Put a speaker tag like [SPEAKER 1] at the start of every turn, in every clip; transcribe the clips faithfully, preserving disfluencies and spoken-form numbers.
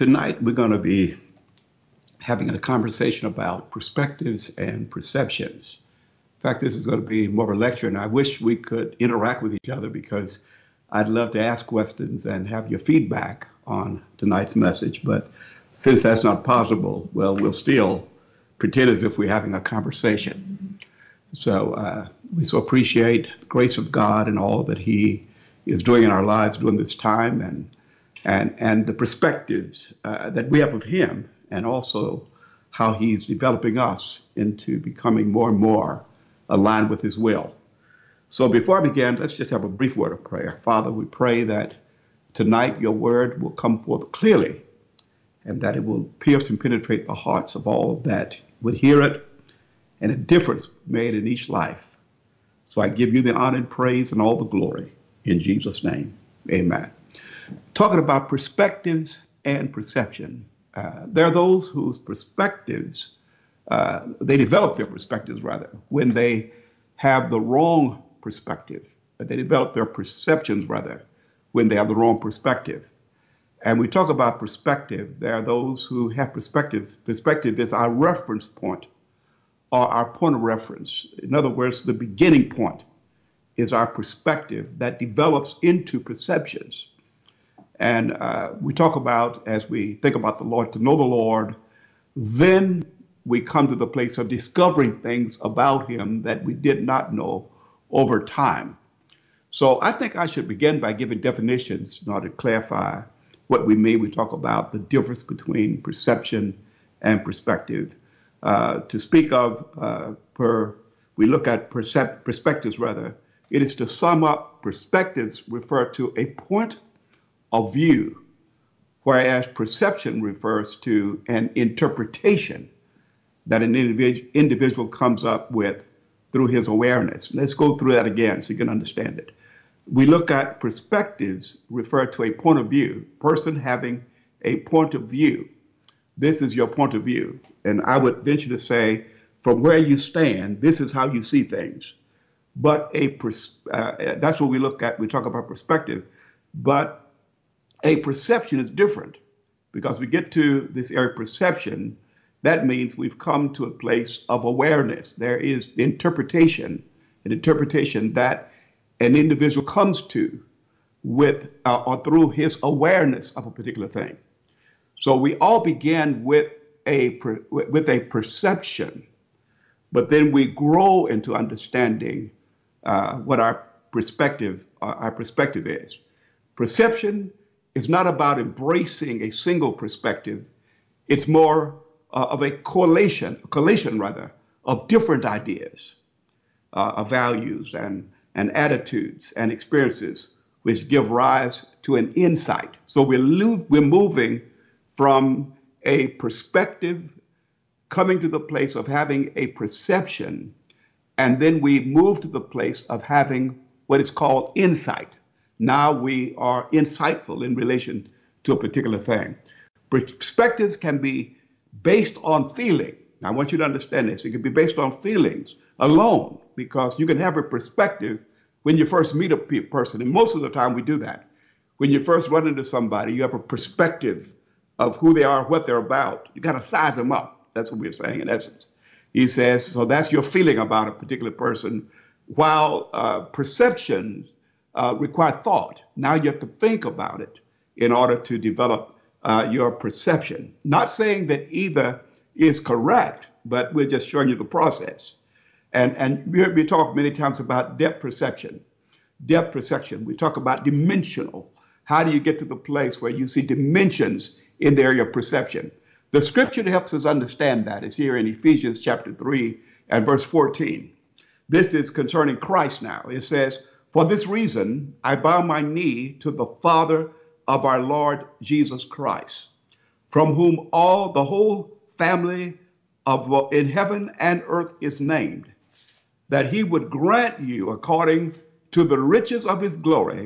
[SPEAKER 1] Tonight, we're going to be having a conversation about perspectives and perceptions. In fact, this is going to be more of a lecture, and I wish we could interact with each other because I'd love to ask questions and have your feedback on tonight's message. But since that's not possible, well, we'll still pretend as if we're having a conversation. So uh, we so appreciate the grace of God and all that He is doing in our lives during this time, and and and the perspectives uh, that we have of Him, and also how He's developing us into becoming more and more aligned with His will. So before I begin, let's just have a brief word of prayer. Father, we pray that tonight your word will come forth clearly, and that it will pierce and penetrate the hearts of all that would hear it, and a difference made in each life. So I give you the honor and praise and all the glory in Jesus' name. Amen. Talking about perspectives and perception. Uh, there are those whose perspectives, uh, they develop their perspectives rather, when they have the wrong perspective. They develop their perceptions rather, when they have the wrong perspective. And we talk about perspective. There are those who have perspective. Perspective is our reference point, or our point of reference. In other words, the beginning point is our perspective that develops into perceptions. And uh, we talk about, as we think about the Lord, to know the Lord, then we come to the place of discovering things about Him that we did not know over time. So I think I should begin by giving definitions in order to clarify what we mean. We talk about the difference between perception and perspective. Uh, to speak of, uh, per we look at percep- perspectives rather, it is to sum up. Perspectives refer to a point of view, whereas perception refers to an interpretation that an individ- individual comes up with through his awareness. Let's go through that again so you can understand it. We look at perspectives refer to a point of view, person having a point of view. This is your point of view. And I would venture to say, from where you stand, this is how you see things. But a pers- uh, that's what we look at. We talk about perspective. But a perception is different, because we get to this area of perception. That means we've come to a place of awareness. There is interpretation, an interpretation that an individual comes to with uh, or through his awareness of a particular thing. So we all begin with a per, with a perception, but then we grow into understanding uh, what our perspective uh, our perspective is. Perception is not about embracing a single perspective. It's more uh, of a correlation, collation rather, of different ideas, uh, of values and, and attitudes and experiences, which give rise to an insight. So we're, lo- we're moving from a perspective, coming to the place of having a perception, and then we move to the place of having what is called insight. Now we are insightful in relation to a particular thing. Perspectives can be based on feeling. Now, I want you to understand this. It can be based on feelings alone, because you can have a perspective when you first meet a pe- person. And most of the time we do that. When you first run into somebody, you have a perspective of who they are, what they're about. You got to size them up. That's what we're saying in essence. He says, so that's your feeling about a particular person, while uh, perceptions Uh, require thought. Now you have to think about it in order to develop uh, your perception. Not saying that either is correct, but we're just showing you the process. And and we, we talk many times about depth perception. Depth perception. We talk about dimensional. How do you get to the place where you see dimensions in the area of perception? The scripture that helps us understand that is here in Ephesians chapter three and verse fourteen. This is concerning Christ now. It says, "For this reason, I bow my knee to the Father of our Lord Jesus Christ, from whom all the whole family of in heaven and earth is named, that he would grant you, according to the riches of his glory,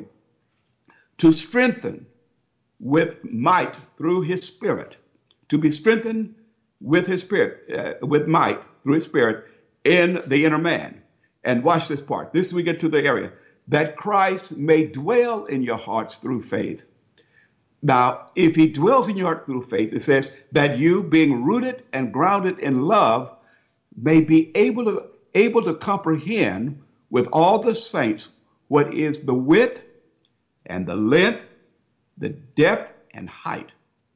[SPEAKER 1] to strengthen with might through his Spirit, to be strengthened with his Spirit, uh, with might through his Spirit in the inner man." And watch this part. This we get to the area. "That Christ may dwell in your hearts through faith, Now, if he dwells in your heart through faith, it says that you, being rooted and grounded in love, may be able to able to comprehend with all the saints what is the width and the length, the depth and height.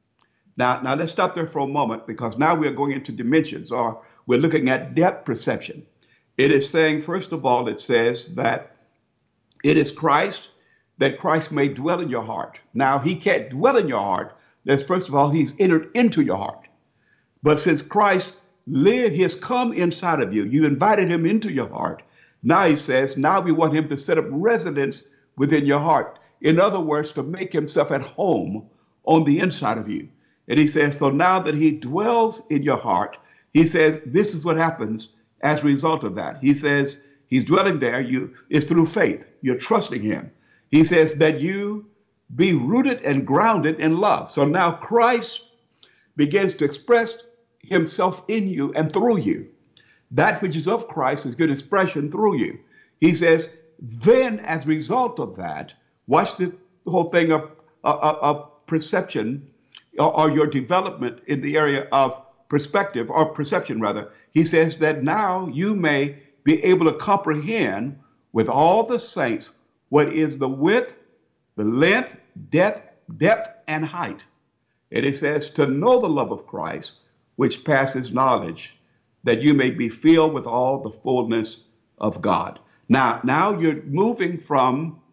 [SPEAKER 1] Now, now let's stop there for a moment, because now we're going into dimensions, or we're looking at depth perception. It is saying, first of all, it says that it is Christ, that Christ may dwell in your heart. Now, he can't dwell in your heart. That's first of all, he's entered into your heart. But since Christ lived, he has come inside of you, you invited him into your heart. Now he says, now we want him to set up residence within your heart. In other words, to make himself at home on the inside of you. And he says, so now that he dwells in your heart, he says, this is what happens as a result of that. He says, he's dwelling there. You, it's through faith. You're trusting him. He says that you be rooted and grounded in love. So now Christ begins to express himself in you and through you. That which is of Christ is good expression through you. He says, then as a result of that, watch the, the whole thing of, of, of perception, or, or your development in the area of perspective, or perception rather. He says that now you may be able to comprehend with all the saints what is the width, the length, depth, depth and height. And it says to know the love of Christ, which passes knowledge, that you may be filled with all the fullness of God. Now, now you're moving from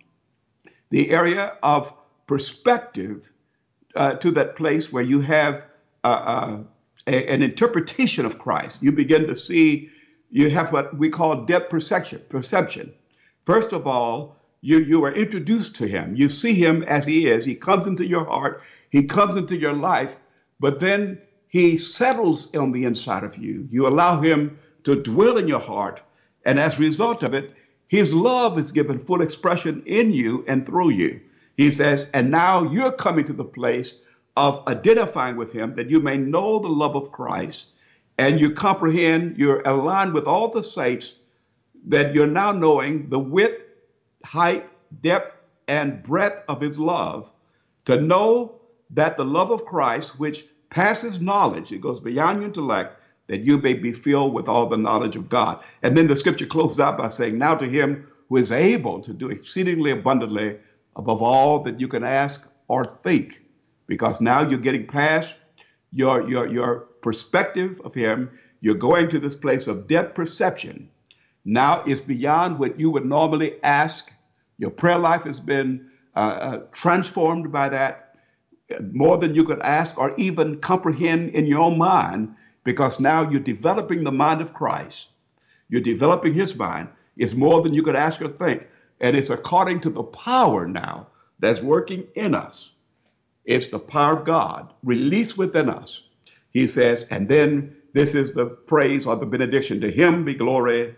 [SPEAKER 1] the area of perspective uh, to that place where you have uh, uh, a, an interpretation of Christ. You begin to see, you have what we call depth perception. Perception. First of all, you, you are introduced to him. You see him as he is. He comes into your heart. He comes into your life. But then he settles on the inside of you. You allow him to dwell in your heart. And as a result of it, his love is given full expression in you and through you. He says, and now you're coming to the place of identifying with him, that you may know the love of Christ, and you comprehend, you're aligned with all the saints, that you're now knowing the width, height, depth, and breadth of his love, to know that the love of Christ, which passes knowledge, it goes beyond your intellect, that you may be filled with all the knowledge of God. And then the scripture closes out by saying, now to him who is able to do exceedingly abundantly above all that you can ask or think, because now you're getting past your, your, your perspective of him. You're going to this place of depth perception. Now it's beyond what you would normally ask. Your prayer life has been uh, uh, transformed by that, more than you could ask or even comprehend in your own mind, because now you're developing the mind of Christ. You're developing his mind. It's more than you could ask or think. And it's according to the power now that's working in us. It's the power of God released within us. He says, and then this is the praise or the benediction. To him be glory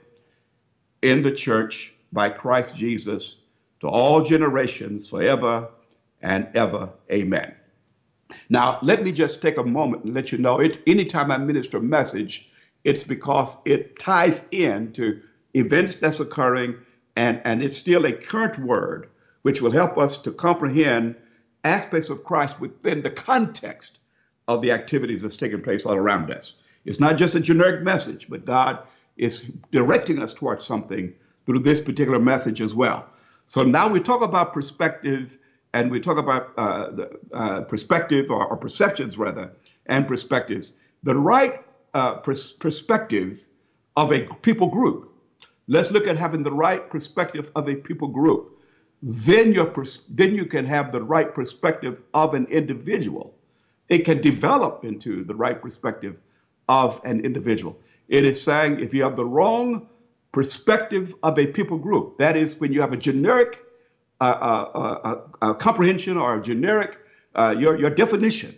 [SPEAKER 1] in the church by Christ Jesus to all generations forever and ever. Amen. Now, let me just take a moment and let you know, it, anytime I minister a message, it's because it ties in to events that's occurring, and, and it's still a current word, which will help us to comprehend aspects of Christ within the context of the activities that's taking place all around us. It's not just a generic message, but God is directing us towards something through this particular message as well. So now we talk about perspective, and we talk about uh, the uh, perspective, or, or perceptions rather, and perspectives. The right uh, pers- perspective of a people group. Let's look at having the right perspective of a people group. Then, your pers- then you can have the right perspective of an individual. It can develop into the right perspective of an individual. It is saying if you have the wrong perspective of a people group, that is when you have a generic uh, uh, uh, uh, comprehension or a generic, uh, your, your definition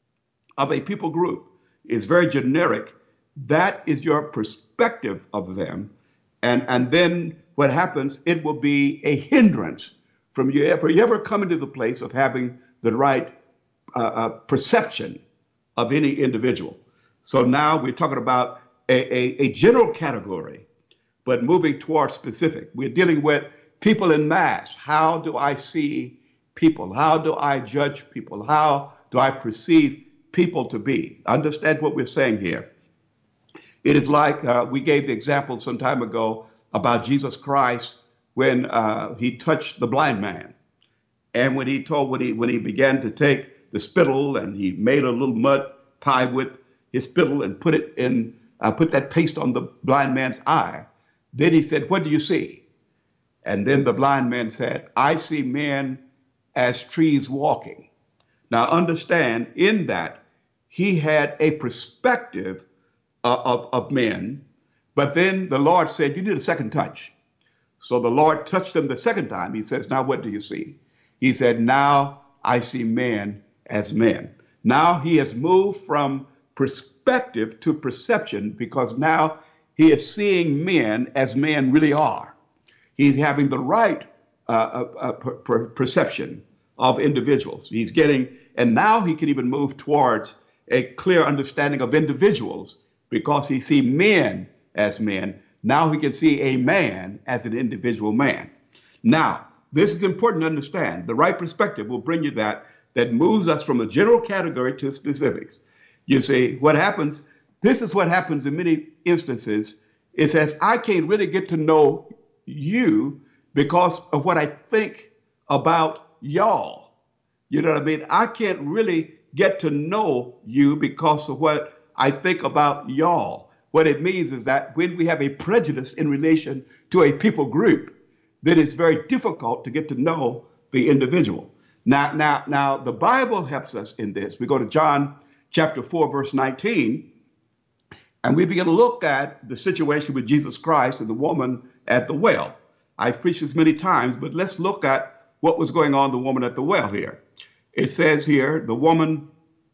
[SPEAKER 1] of a people group is very generic. That is your perspective of them. And, and then what happens, it will be a hindrance from you ever, you ever come into the place of having the right uh, uh, perception of any individual. So now we're talking about a, a, a general category, but moving towards specific. We're dealing with people in mass. How do I see people? How do I judge people? How do I perceive people to be? Understand what we're saying here. It is like uh, we gave the example some time ago about Jesus Christ when uh, he touched the blind man. And when he told, when he, when he began to take the spittle and he made a little mud pie with his spittle and put it in, uh, put that paste on the blind man's eye. Then he said, "What do you see?" And then the blind man said, "I see men as trees walking." Now understand, in that he had a perspective uh, of, of men, but then the Lord said, "You need a second touch." So the Lord touched him the second time. He says, "Now what do you see?" He said, "Now I see men as men." Now he has moved from perspective to perception, because now he is seeing men as men really are. He's having the right uh, uh, per- per- perception of individuals. He's getting, and now he can even move towards a clear understanding of individuals, because he sees men as men. Now he can see a man as an individual man. Now, this is important to understand. The right perspective will bring you that, that moves us from a general category to specifics. You see, what happens, this is what happens in many instances. It says, I can't really get to know you because of what I think about y'all. You know what I mean? I can't really get to know you because of what I think about y'all. What it means is that when we have a prejudice in relation to a people group, then it's very difficult to get to know the individual. Now, now, now, the Bible helps us in this. We go to John chapter four, verse nineteen, and we begin to look at the situation with Jesus Christ and the woman at the well. I've preached this many times, but let's look at what was going on, the woman at the well here. It says here, the woman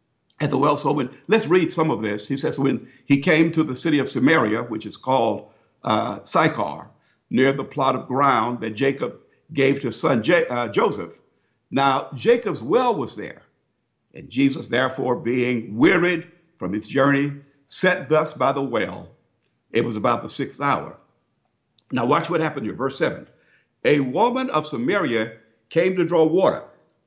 [SPEAKER 1] at the well, so when, let's read some of this. He says, when he came to the city of Samaria, which is called uh, Sychar, near the plot of ground that Jacob gave to his son J- uh, Joseph. Now, Jacob's well was there, and Jesus, therefore, being wearied from his journey, sat thus by the well. It was about the sixth hour. Now, watch what happened here, verse seven. A woman of Samaria came to draw water.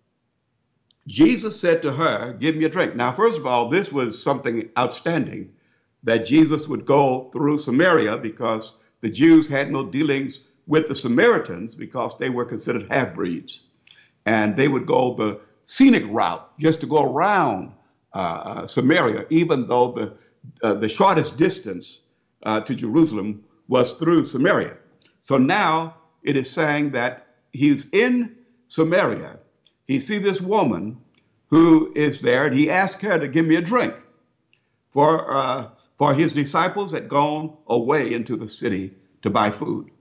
[SPEAKER 1] Jesus said to her, "Give me a drink." Now, first of all, this was something outstanding, that Jesus would go through Samaria, because the Jews had no dealings with the Samaritans because they were considered half-breeds. And they would go the scenic route just to go around uh, Samaria, even though the, uh, the shortest distance uh, to Jerusalem was through Samaria. So now it is saying that he's in Samaria. He sees this woman who is there, and he asked her to give me a drink. For, uh, for his disciples had gone away into the city to buy food.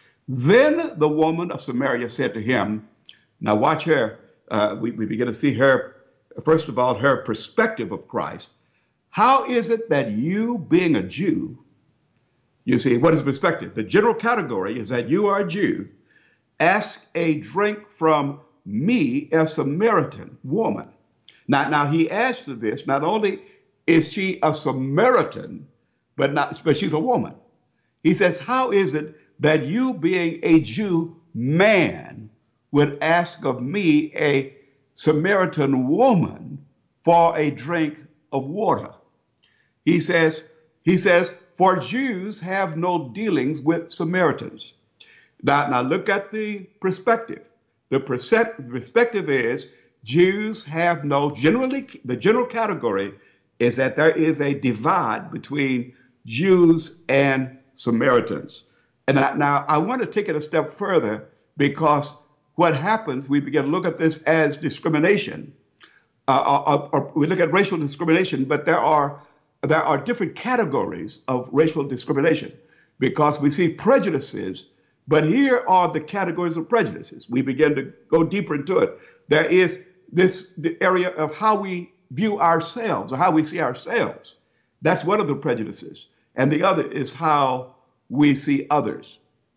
[SPEAKER 1] Then the woman of Samaria said to him, now watch her, uh, we, we begin to see her, first of all, her perspective of Christ. How is it that you, being a Jew, you see, what is perspective? The general category is that you are a Jew, ask a drink from me, a Samaritan woman. Now, now he adds to this, not only is she a Samaritan, but not, but she's a woman. He says, how is it that you, being a Jew man, would ask of me, a Samaritan woman, for a drink of water? He says, he says, for Jews have no dealings with Samaritans. Now, now look at the perspective. The perspective is Jews have no, generally, the general category is that there is a divide between Jews and Samaritans. And I, now I want to take it a step further, because what happens, we begin to look at this as discrimination. Uh, or, or we look at racial discrimination, but there are there are different categories of racial discrimination, because we see prejudices, but here are the categories of prejudices. We begin to go deeper into it. There is this the area of how we view ourselves, or how we see ourselves. That's one of the prejudices. And the other is how we see others.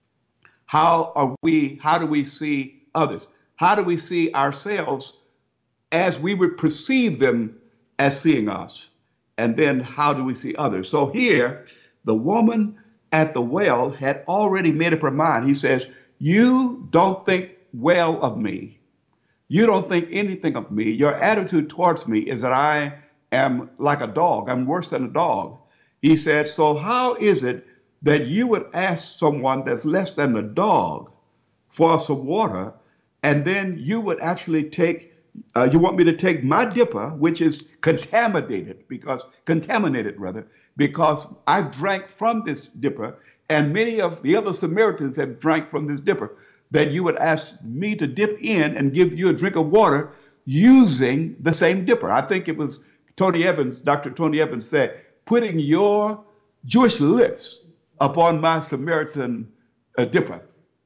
[SPEAKER 1] How are we, how do we see others? How do we see ourselves as we would perceive them as seeing us? And then how do we see others? So here, the woman at the well had already made up her mind. He says, you don't think well of me. You don't think anything of me. Your attitude towards me is that I am like a dog. I'm worse than a dog. He said, so how is it that you would ask someone that's less than a dog for some water, and then you would actually take, uh, you want me to take my dipper, which is contaminated, because, contaminated rather, because I've drank from this dipper, and many of the other Samaritans have drank from this dipper, that you would ask me to dip in and give you a drink of water using the same dipper. I think it was Tony Evans, Doctor Tony Evans said, putting your Jewish lips upon my Samaritan uh, dipper.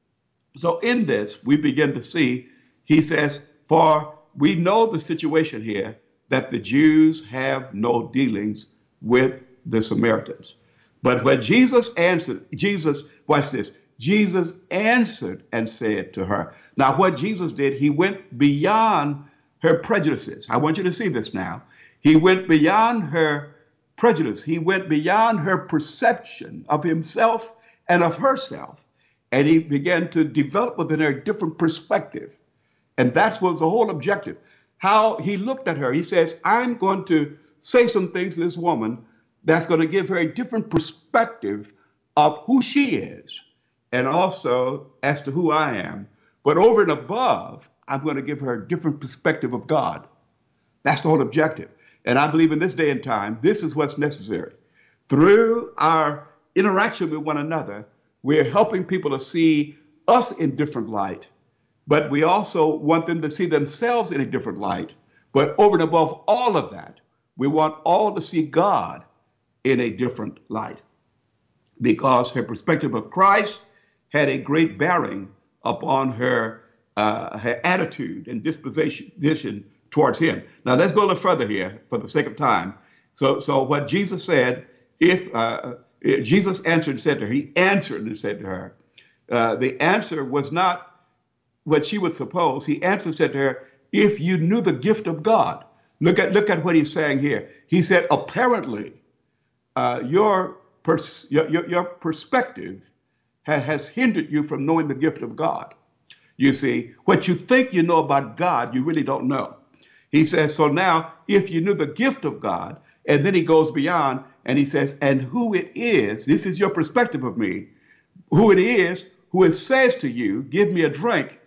[SPEAKER 1] So in this, we begin to see, he says, for we know the situation here, that the Jews have no dealings with the Samaritans. But when Jesus answered, Jesus, watch this, Jesus answered and said to her. Now, what Jesus did, he went beyond her prejudices. I want you to see this now. He went beyond her prejudice. He went beyond her perception of himself and of herself. And he began to develop within her a different perspective. And that was the whole objective. How he looked at her. He says, I'm going to say some things to this woman that's going to give her a different perspective of who she is, and also as to who I am. But over and above, I'm going to give her a different perspective of God. That's the whole objective. And I believe in this day and time, this is what's necessary. Through our interaction with one another, we're helping people to see us in different light, but we also want them to see themselves in a different light. But over and above all of that, we want all to see God in a different light, because her perspective of Christ had a great bearing upon her, uh, her attitude and disposition towards him. Now let's go a little further here for the sake of time. So, so what Jesus said, if uh, Jesus answered and said to her, he answered and said to her, uh, the answer was not what she would suppose. He answered and said to her, if you knew the gift of God. Look at, look at what he's saying here. He said, apparently, uh, your, pers your, your, your perspective ha has hindered you from knowing the gift of God. You see, what you think you know about God, you really don't know. He says, so now, if you knew the gift of God, and then he goes beyond and he says, and who it is, this is your perspective of me, who it is who it says to you, give me a drink,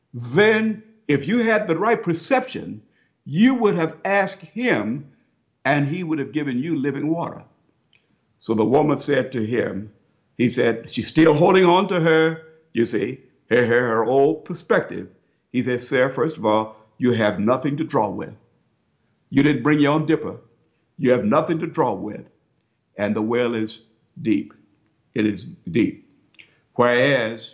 [SPEAKER 1] then if you had the right perception, you would have asked him and he would have given you living water. So the woman said to him, he said, she's still holding on to her, you see, her, her, her old perspective. He said, sir, first of all, you have nothing to draw with. You didn't bring your own dipper. You have nothing to draw with. And the well is deep. It is deep. Whereas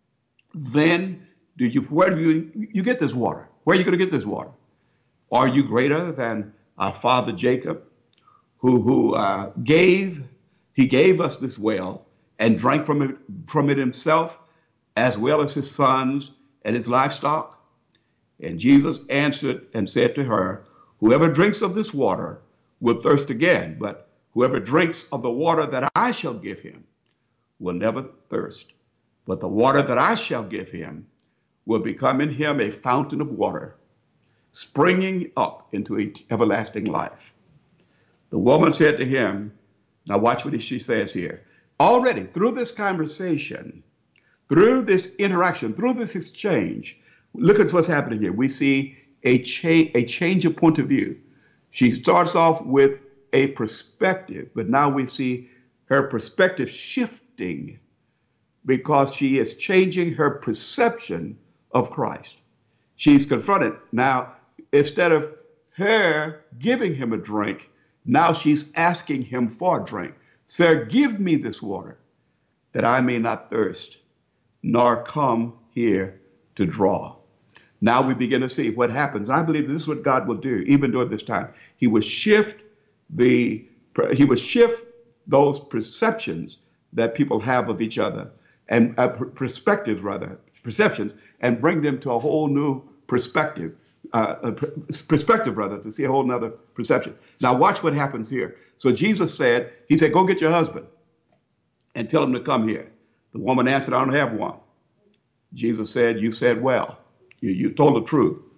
[SPEAKER 1] then do you, where do you, you get this water? Where are you going to get this water? Are you greater than our father Jacob, who, who uh, gave, he gave us this well and drank from it, from it himself, as well as his sons and his livestock? And Jesus answered and said to her, whoever drinks of this water will thirst again, but whoever drinks of the water that I shall give him will never thirst. But the water that I shall give him will become in him a fountain of water, springing up into everlasting life. The woman said to him, now watch what she says here. Already through this conversation, through this interaction, through this exchange, look at what's happening here. We see a, cha a change of point of view. She starts off with a perspective, but now we see her perspective shifting because she is changing her perception of Christ. She's confronted. Now, instead of her giving him a drink, now she's asking him for a drink. Sir, give me this water that I may not thirst, nor come here to draw. Now we begin to see what happens. I believe this is what God will do, even during this time. He will shift the, he will shift those perceptions that people have of each other, and uh, perspectives rather, perceptions, and bring them to a whole new perspective, uh, a perspective rather, to see a whole nother perception. Now watch what happens here. So Jesus said, he said, go get your husband and tell him to come here. The woman answered, I don't have one. Jesus said, you said well. You, you told the truth.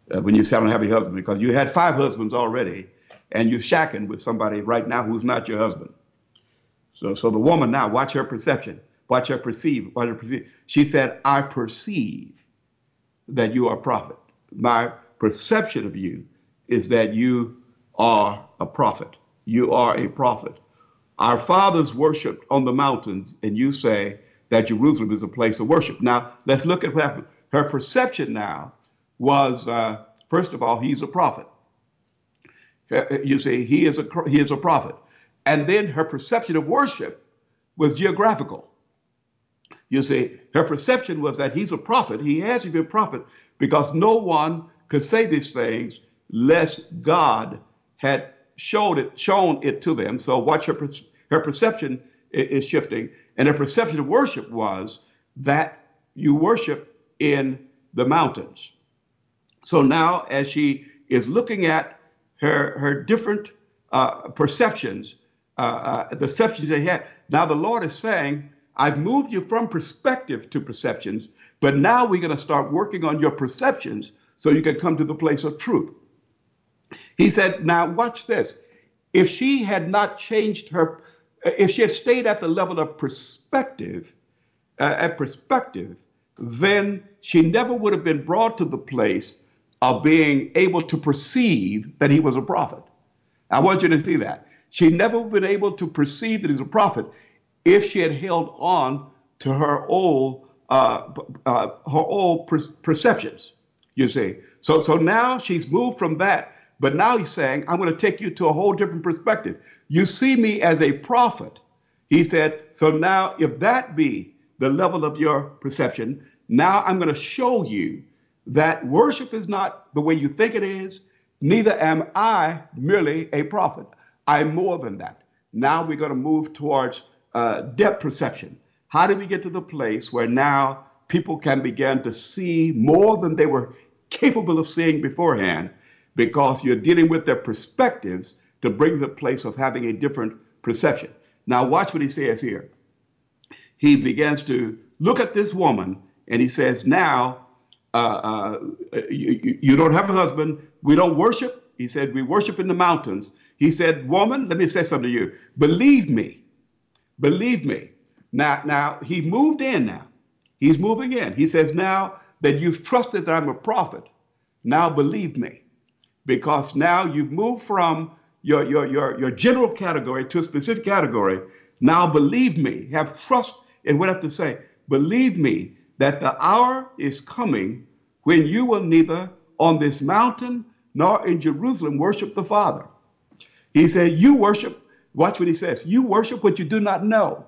[SPEAKER 1] uh, when you say I don't have a husband, because you had five husbands already, and you're shacking with somebody right now who's not your husband. So, so the woman now, watch her perception, watch her perceive, watch her perceive. She said, I perceive that you are a prophet. My perception of you is that you are a prophet. You are a prophet. Our fathers worshiped on the mountains, and you say that Jerusalem is a place of worship. Now, let's look at what happened. Her perception now was, uh, first of all, he's a prophet. You see, he is a he is a prophet. And then her perception of worship was geographical. You see, her perception was that he's a prophet. He has to be a prophet because no one could say these things lest God had showed it, shown it to them. So watch her, her perception is shifting. And her perception of worship was that you worship in the mountains. So now as she is looking at her, her different uh, perceptions, uh, uh, the perceptions they had, now the Lord is saying, I've moved you from perspective to perceptions, but now we're going to start working on your perceptions so you can come to the place of truth. He said, now watch this. If she had not changed her, if she had stayed at the level of perspective, uh, at perspective, then she never would have been brought to the place of being able to perceive that he was a prophet. I want you to see that. She never would have been able to perceive that he's a prophet if she had held on to her old, uh, uh, her old per- perceptions, you see. So, so now she's moved from that. But now he's saying, I'm going to take you to a whole different perspective. You see me as a prophet. He said, so now if that be the level of your perception, now I'm going to show you that worship is not the way you think it is. Neither am I merely a prophet. I'm more than that. Now we're going to move towards uh, depth perception. How do we get to the place where now people can begin to see more than they were capable of seeing beforehand? Because you're dealing with their perspectives to bring the place of having a different perception. Now watch what he says here. He begins to look at this woman and he says, now uh, uh, you, you don't have a husband. We don't worship. He said, we worship in the mountains. He said, woman, let me say something to you. Believe me. Believe me. Now, now he moved in now. He's moving in. He says, now that you've trusted that I'm a prophet, now believe me. Because now you've moved from your, your, your, your general category to a specific category. Now believe me, have trust in what I have to say. Believe me that the hour is coming when you will neither on this mountain nor in Jerusalem worship the Father. He said, you worship, watch what he says, you worship what you do not know.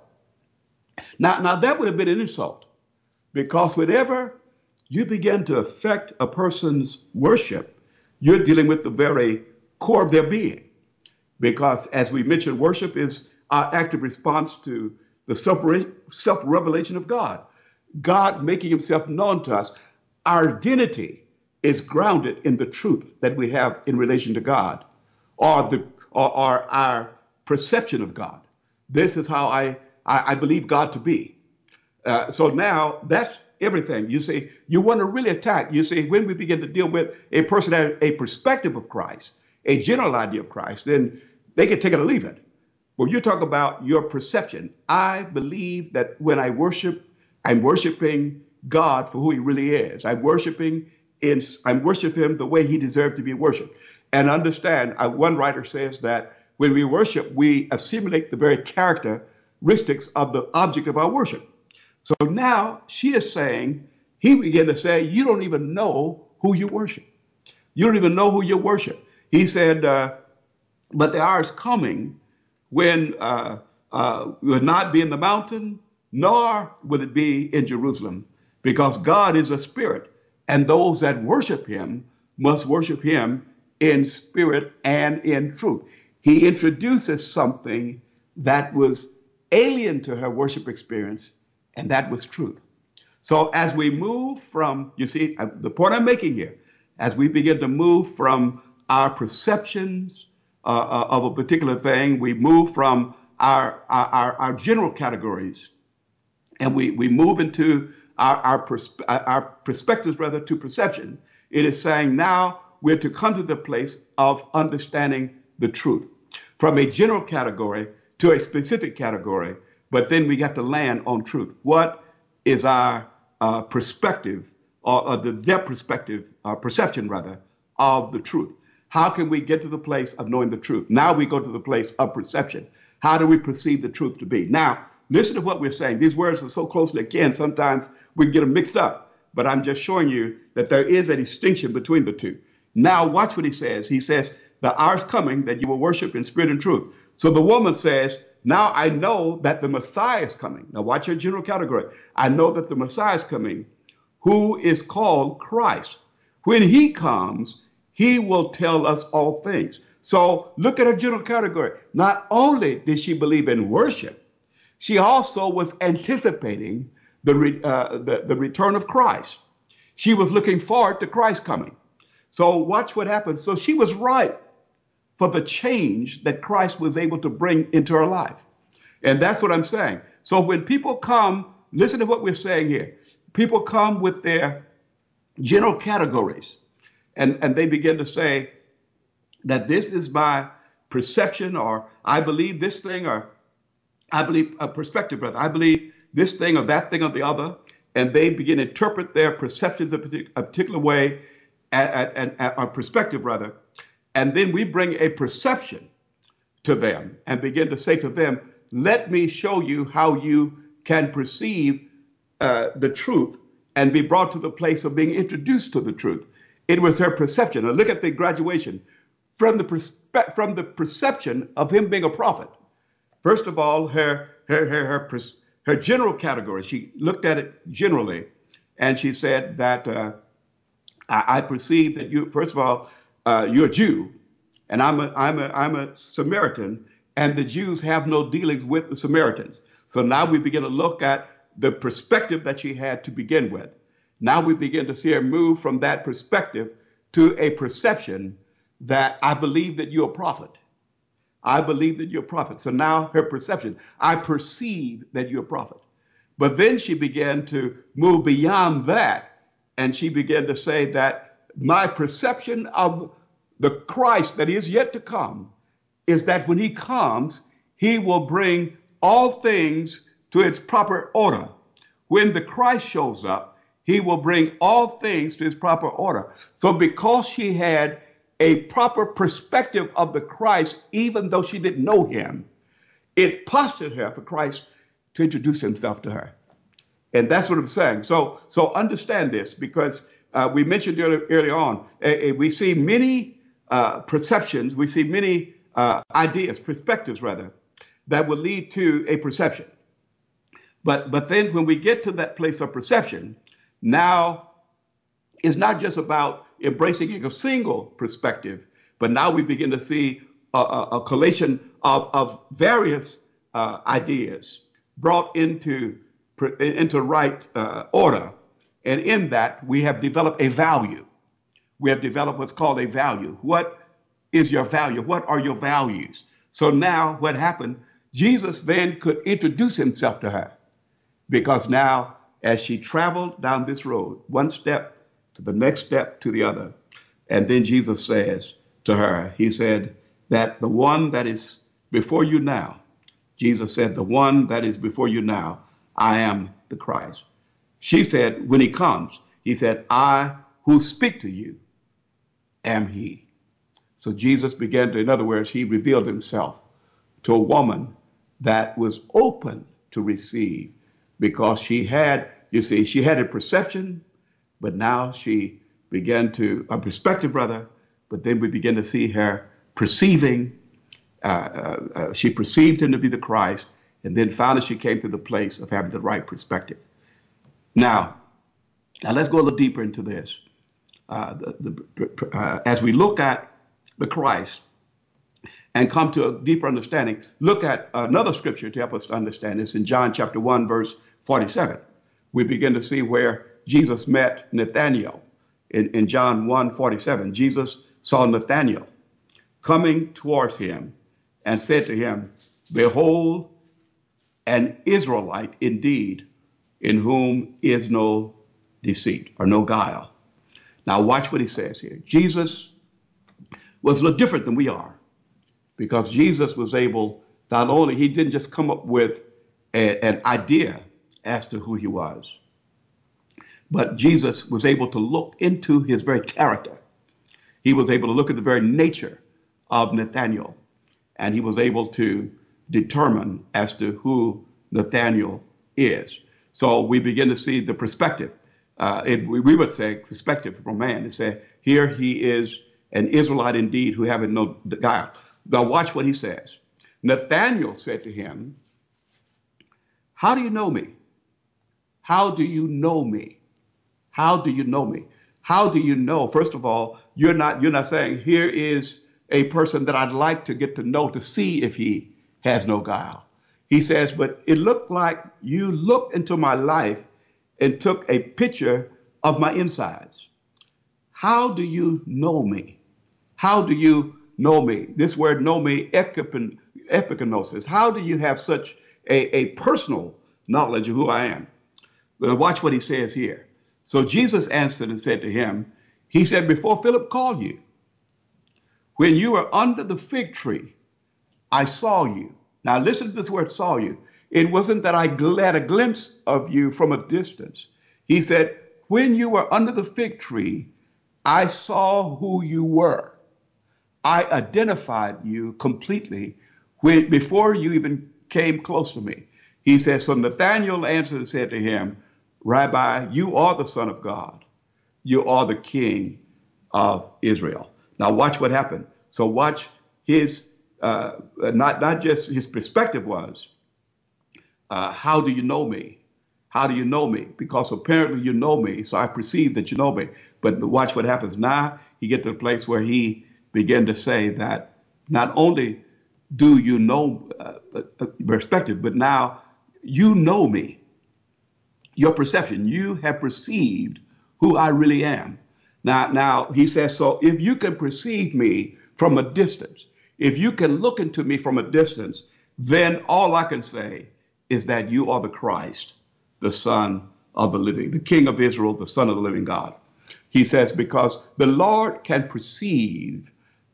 [SPEAKER 1] Now, now that would have been an insult, because whenever you begin to affect a person's worship, you're dealing with the very core of their being. Because as we mentioned, worship is our active response to the self-revelation of God. God making himself known to us. Our identity is grounded in the truth that we have in relation to God, or, the, or, or our perception of God. This is how I, I, I believe God to be. Uh, so now that's everything. You see, you want to really attack. You see, when we begin to deal with a person that has a perspective of Christ, a general idea of Christ, then they can take it or leave it. When you talk about your perception, I believe that when I worship, I'm worshiping God for who he really is. I'm worshiping in, I'm worshiping him the way he deserved to be worshiped. And understand, uh, one writer says that when we worship, we assimilate the very characteristics of the object of our worship. So now she is saying, he began to say, you don't even know who you worship. You don't even know who you worship. He said, uh, but the hour is coming when uh, uh, will not be in the mountain, nor will it be in Jerusalem, because God is a spirit, and those that worship him must worship him in spirit and in truth. He introduces something that was alien to her worship experience, and that was truth. So as we move from, you see, the point I'm making here, as we begin to move from our perceptions uh, of a particular thing, we move from our, our, our general categories, and we, we move into our, our, persp- our perspectives, rather, to perception. It is saying now we're to come to the place of understanding the truth from a general category to a specific category, but then we got to land on truth. What is our uh, perspective, or, or the depth perspective, uh, perception rather, of the truth? How can we get to the place of knowing the truth? Now we go to the place of perception. How do we perceive the truth to be? Now, listen to what we're saying. These words are so closely akin, sometimes we get them mixed up, but I'm just showing you that there is a distinction between the two. Now, watch what he says. He says, the hour is coming that you will worship in spirit and truth. So the woman says, now I know that the Messiah is coming. Now watch your general category. I know that the Messiah is coming, who is called Christ. When he comes, he will tell us all things. So look at her general category. Not only did she believe in worship, she also was anticipating the, re, uh, the, the return of Christ. She was looking forward to Christ coming. So watch what happens. So she was right for the change that Christ was able to bring into her life. And that's what I'm saying. So when people come, listen to what we're saying here. People come with their general categories, and, and they begin to say that this is my perception, or I believe this thing, or I believe a perspective, brother. I believe this thing or that thing or the other. And they begin to interpret their perceptions a particular way, and a perspective, rather. And then we bring a perception to them and begin to say to them, let me show you how you can perceive uh, the truth and be brought to the place of being introduced to the truth. It was her perception. Now look at the graduation from the, perspe- from the perception of him being a prophet. First of all, her, her, her, her, pers- her general category, she looked at it generally, and she said that uh, I, I perceive that you, first of all, Uh, you're a Jew, and I'm a, I'm a, I'm a Samaritan, and the Jews have no dealings with the Samaritans. So now we begin to look at the perspective that she had to begin with. Now we begin to see her move from that perspective to a perception that I believe that you're a prophet. I believe that you're a prophet. So now her perception, I perceive that you're a prophet. But then she began to move beyond that, and she began to say that my perception of the Christ that is yet to come is that when he comes, he will bring all things to its proper order. When the Christ shows up, he will bring all things to its proper order. So because she had a proper perspective of the Christ, even though she didn't know him, it postured her for Christ to introduce himself to her. And that's what I'm saying. So, so understand this, because Uh, we mentioned early, early on, uh, uh, we see many uh, perceptions, we see many uh, ideas, perspectives rather, that will lead to a perception. But, but then when we get to that place of perception, now it's not just about embracing a single perspective, but now we begin to see a, a, a collation of, of various uh, ideas brought into, into right uh, order. And in that, we have developed a value. We have developed what's called a value. What is your value? What are your values? So now what happened, Jesus then could introduce himself to her, because now as she traveled down this road, one step to the next step to the other, and then Jesus says to her, he said that the one that is before you now, Jesus said, the one that is before you now, I am the Christ. She said, when he comes, he said, I who speak to you am he. So Jesus began to, in other words, he revealed himself to a woman that was open to receive, because she had, you see, she had a perception, but now she began to, a perspective rather, but then we begin to see her perceiving, uh, uh, uh, she perceived him to be the Christ, and then finally she came to the place of having the right perspective. Now, now let's go a little deeper into this. Uh, the, the, uh, as we look at the Christ and come to a deeper understanding, look at another scripture to help us to understand this. In John chapter one, verse forty-seven, we begin to see where Jesus met Nathanael. In, in John one forty-seven, Jesus saw Nathanael coming towards him and said to him, behold, an Israelite indeed, in whom is no deceit or no guile. Now watch what he says here. Jesus was a little different than we are, because Jesus was able, not only, he didn't just come up with a, an idea as to who he was, but Jesus was able to look into his very character. He was able to look at the very nature of Nathanael, and he was able to determine as to who Nathanael is. So we begin to see the perspective. Uh, it, we, we would say perspective from man to say, here he is an Israelite indeed, who having no guile. Now watch what he says. Nathanael said to him, how do you know me? How do you know me? How do you know me? How do you know? First of all, you're not, you're not saying, here is a person that I'd like to get to know to see if he has no guile. He says, but it looked like you looked into my life and took a picture of my insides. How do you know me? How do you know me? This word know me, epignosis. How do you have such a, a personal knowledge of who I am? But watch what he says here. So Jesus answered and said to him, he said, before Philip called you, when you were under the fig tree, I saw you. Now listen to this word, saw you. It wasn't that I had a glimpse of you from a distance. He said, when you were under the fig tree, I saw who you were. I identified you completely when, before you even came close to me. He said, so Nathanael answered and said to him, Rabbi, you are the Son of God. You are the King of Israel. Now watch what happened. So watch his, uh, not, not just his perspective was, uh, how do you know me? How do you know me? Because apparently you know me, so I perceive that you know me. But watch what happens. Now he get to the place where he began to say that not only do you know uh, uh, perspective, but now you know me. Your perception, you have perceived who I really am. Now, now he says, so if you can perceive me from a distance, if you can look into me from a distance, then all I can say is that you are the Christ, the Son of the living, the King of Israel, the Son of the living God. He says, because the Lord can perceive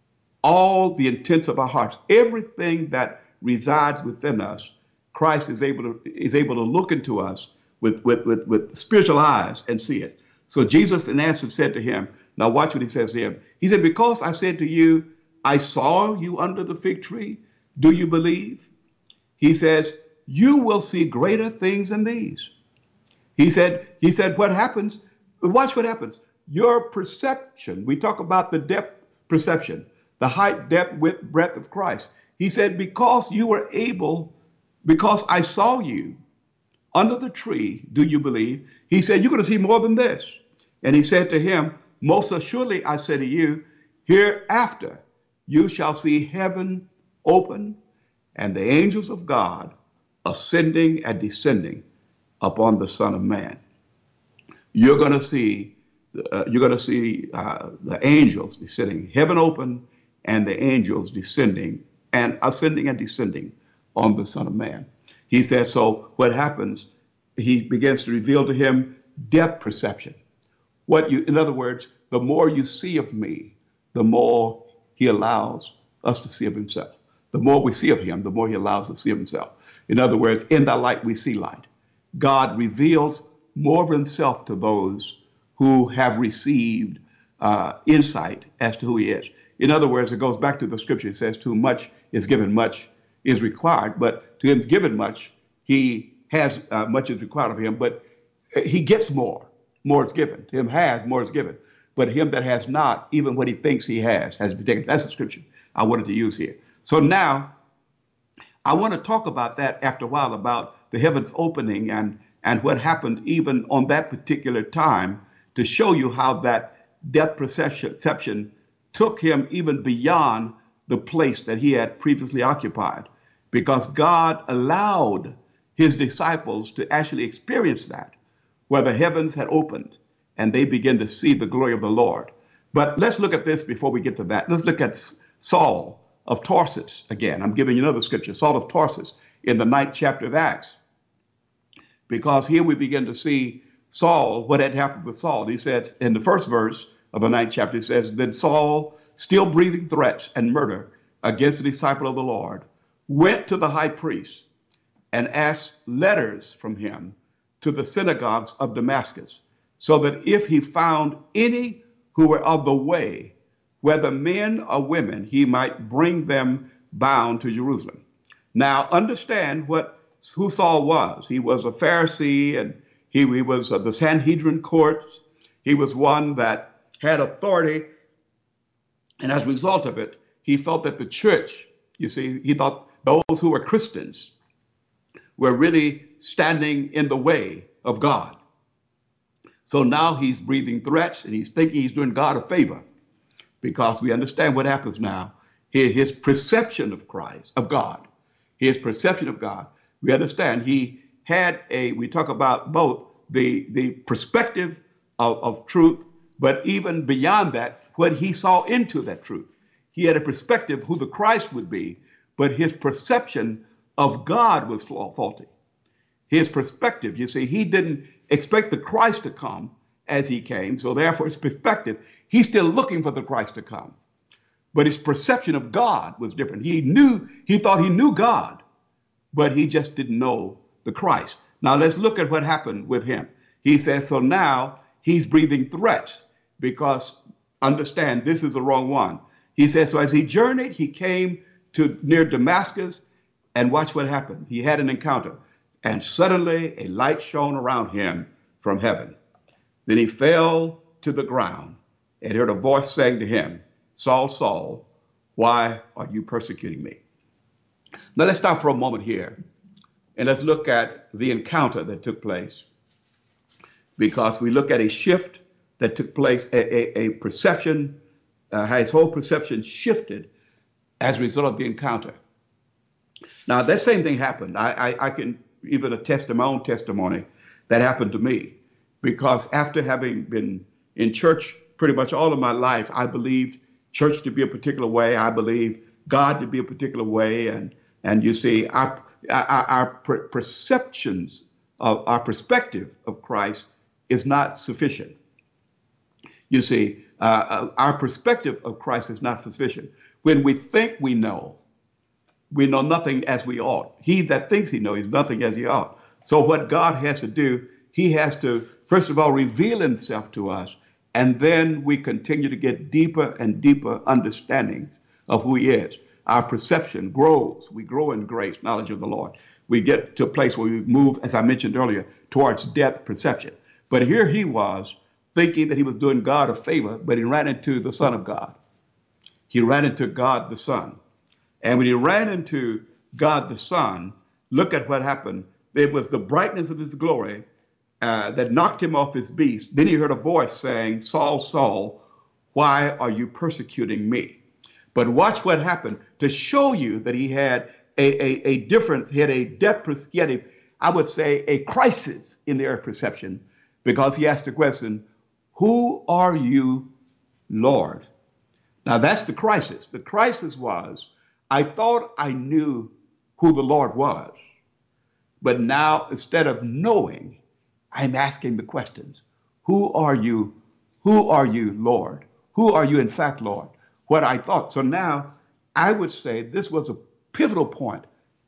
[SPEAKER 1] all the intents of our hearts, everything that resides within us, Christ is able to, is able to look into us with, with, with, with spiritual eyes and see it. So Jesus in answer said to him, now watch what he says to him. He said, because I said to you, I saw you under the fig tree, do you believe? He says, you will see greater things than these. He said, he said, what happens? Watch what happens. Your perception, we talk about the depth perception, the height, depth, width, breadth of Christ. He said, because you were able, because I saw you under the tree, do you believe? He said, you're going to see more than this. And he said to him, most assuredly, I say to you, hereafter you shall see heaven open and the angels of God ascending and descending upon the Son of Man. You're going to see, uh, you're going to see uh, the angels descending, heaven open, and the angels descending and ascending and descending on the Son of Man. He says, so what happens? He begins to reveal to him depth perception. What you, in other words, the more you see of me, the more he allows us to see of himself. The more we see of him, the more he allows us to see of himself. In other words, in that light, we see light. God reveals more of himself to those who have received uh, insight as to who he is. In other words, it goes back to the scripture. It says, to much is given, much is required. But to him given much, he has uh, much is required of him, but he gets more. More is given. To him has, more is given. But him that has not, even what he thinks he has, has been taken. That's the scripture I wanted to use here. So now, I want to talk about that after a while, about the heavens opening and, and what happened even on that particular time, to show you how that depth perception took him even beyond the place that he had previously occupied, because God allowed his disciples to actually experience that, where the heavens had opened and they began to see the glory of the Lord. But let's look at this before we get to that. Let's look at Saul of Tarsus again. I'm giving you another scripture, Saul of Tarsus, in the ninth chapter of Acts, because here we begin to see Saul, what had happened with Saul. He said in the first verse, of the ninth chapter, it says, then Saul, still breathing threats and murder against the disciple of the Lord, went to the high priest and asked letters from him to the synagogues of Damascus, so that if he found any who were of the way, whether men or women, he might bring them bound to Jerusalem. Now, understand what who Saul was. He was a Pharisee, and he, he was of the Sanhedrin courts. He was one that had authority, and as a result of it, he felt that the church, you see, he thought those who were Christians were really standing in the way of God. So now he's breathing threats, and he's thinking he's doing God a favor, because we understand what happens now. His, his perception of Christ, of God, his perception of God, we understand he had a, we talk about both the, the perspective of, of truth, but even beyond that, when he saw into that truth, he had a perspective who the Christ would be, but his perception of God was faulty. His perspective, you see, he didn't expect the Christ to come as he came. So therefore, his perspective, he's still looking for the Christ to come. But his perception of God was different. He knew, he thought he knew God, but he just didn't know the Christ. Now let's look at what happened with him. He says, so now he's breathing threats, because understand, this is the wrong one. He says, so as he journeyed, he came to near Damascus, and watch what happened. He had an encounter, and suddenly a light shone around him from heaven. Then he fell to the ground and heard a voice saying to him, Saul, Saul, why are you persecuting me? Now let's stop for a moment here, and let's look at the encounter that took place, because we look at a shift that took place, a, a, a perception, uh, his whole perception shifted as a result of the encounter. Now, that same thing happened. I, I, I can even attest to my own testimony that happened to me, because after having been in church pretty much all of my life, I believed church to be a particular way. I believed God to be a particular way. And, and you see, our, our, our per- perceptions of our perspective of Christ is not sufficient. You see, uh, our perspective of Christ is not sufficient. When we think we know, we know nothing as we ought. He that thinks he knows nothing as he ought. So what God has to do, he has to, first of all, reveal himself to us, and then we continue to get deeper and deeper understanding of who he is. Our perception grows. We grow in grace, knowledge of the Lord. We get to a place where we move, as I mentioned earlier, towards depth perception. But here he was thinking that he was doing God a favor, but he ran into the Son of God. He ran into God the Son. And when he ran into God the Son, look at what happened. It was the brightness of his glory uh, that knocked him off his beast. Then he heard a voice saying, Saul, Saul, why are you persecuting me? But watch what happened to show you that he had a, a, a difference. He had a depth, he had a, I would say, a crisis in their perception, because he asked the question, who are you, Lord? Now that's the crisis. The crisis was, I thought I knew who the Lord was, but now instead of knowing, I'm asking the questions. Who are you? Who are you, Lord? Who are you, in fact, Lord? What I thought. So now I would say this was a pivotal point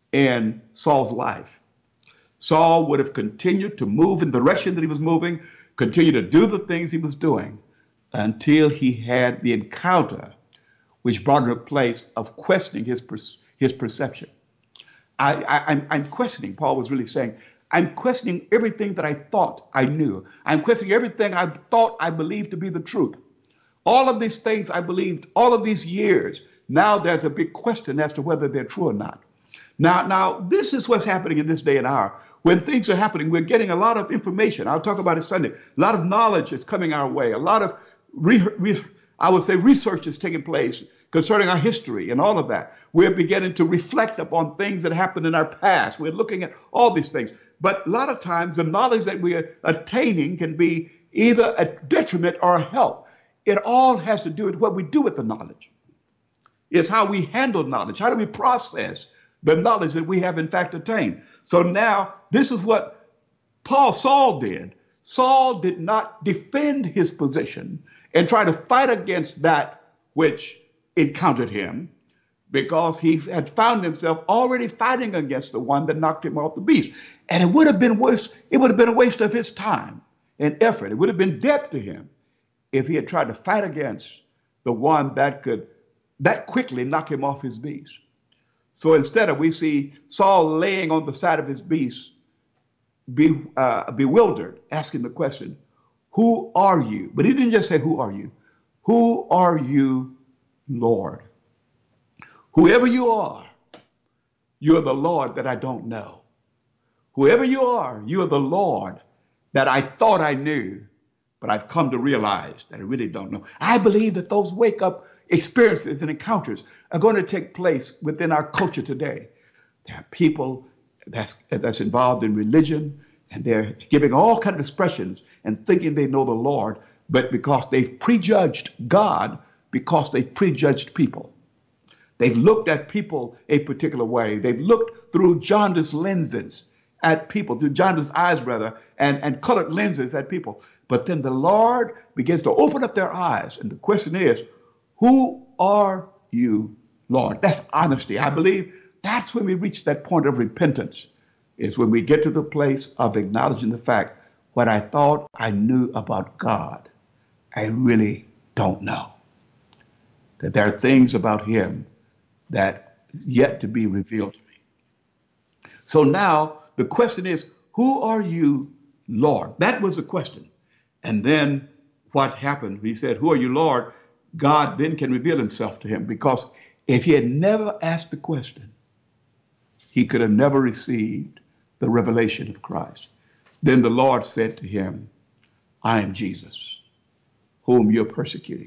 [SPEAKER 1] in Saul's life. Saul would have continued to move in the direction that he was moving, continue to do the things he was doing, until he had the encounter which brought him to a place of questioning his, per- his perception. I, I, I'm, I'm questioning, Paul was really saying, I'm questioning everything that I thought I knew. I'm questioning everything I thought I believed to be the truth. All of these things I believed all of these years, now there's a big question as to whether they're true or not. Now, now this is what's happening in this day and hour. When things are happening, we're getting a lot of information. I'll talk about it Sunday. A lot of knowledge is coming our way. A lot of, re- re- I would say, research is taking place concerning our history and all of that. We're beginning to reflect upon things that happened in our past. We're looking at all these things. But a lot of times the knowledge that we are attaining can be either a detriment or a help. It all has to do with what we do with the knowledge. It's how we handle knowledge. How do we process the knowledge that we have in fact attained? So now this is what Paul Saul did. Saul did not defend his position and try to fight against that which encountered him, because he had found himself already fighting against the one that knocked him off the beast. And it would have been worse, it would have been a waste of his time and effort. It would have been death to him if he had tried to fight against the one that could that quickly knock him off his beast. So instead of, we see Saul laying on the side of his beast, be, uh, bewildered, asking the question, who are you? But he didn't just say, who are you? Who are you, Lord? Whoever you are, you're the Lord that I don't know. Whoever you are, you are the Lord that I thought I knew, but I've come to realize that I really don't know. I believe that those wake-up experiences and encounters are going to take place within our culture today. There are people that's, that's involved in religion, and they're giving all kinds of expressions and thinking they know the Lord, but because they've prejudged God, because they prejudged people. They've looked at people a particular way. They've looked through jaundiced lenses at people, through jaundiced eyes, rather, and, and colored lenses at people. But then the Lord begins to open up their eyes. And the question is, who are you, Lord? That's honesty. I believe that's when we reach that point of repentance, is when we get to the place of acknowledging the fact, what I thought I knew about God, I really don't know. That there are things about him that is yet to be revealed to me. So now the question is, who are you, Lord? That was the question. And then what happened? He said, who are you, Lord? God then can reveal himself to him, because if he had never asked the question, he could have never received the revelation of Christ. Then the Lord said to him, I am Jesus, whom you're persecuting.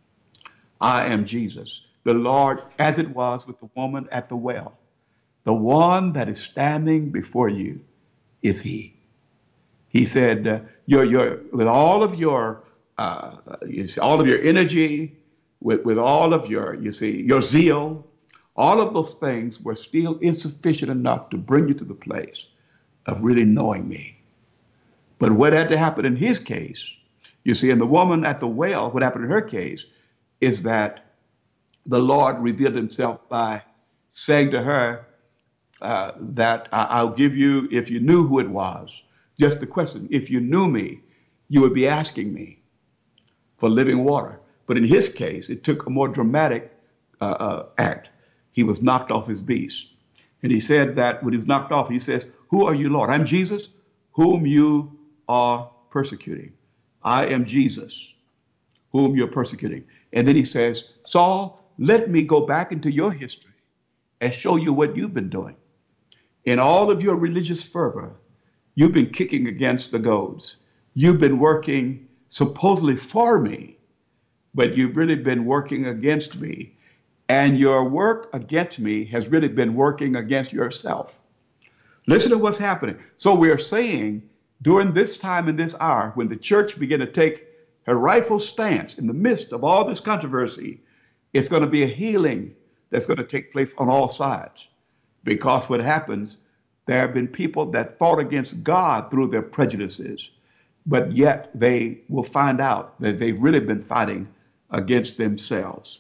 [SPEAKER 1] I am Jesus. The Lord, as it was with the woman at the well, the one that is standing before you is he. He said, uh, you're, you're, with all of your, uh, you see, all of your energy, with, with all of your, you see, your zeal, all of those things were still insufficient enough to bring you to the place of really knowing me. But what had to happen in his case, you see, in the woman at the well, what happened in her case is that the Lord revealed himself by saying to her uh, that I'll give you, if you knew who it was, just the question, if you knew me, you would be asking me for living water. But in his case, it took a more dramatic uh, uh, act. He was knocked off his beast. And he said that when he was knocked off, he says, who are you, Lord? I'm Jesus, whom you are persecuting. I am Jesus, whom you're persecuting. And then he says, Saul, let me go back into your history and show you what you've been doing. In all of your religious fervor, you've been kicking against the goads. You've been working supposedly for me, but you've really been working against me. And your work against me has really been working against yourself. Listen to what's happening. So we are saying during this time and this hour, when the church began to take her rightful stance in the midst of all this controversy, it's going to be a healing that's going to take place on all sides. Because what happens, there have been people that fought against God through their prejudices, but yet they will find out that they've really been fighting against themselves.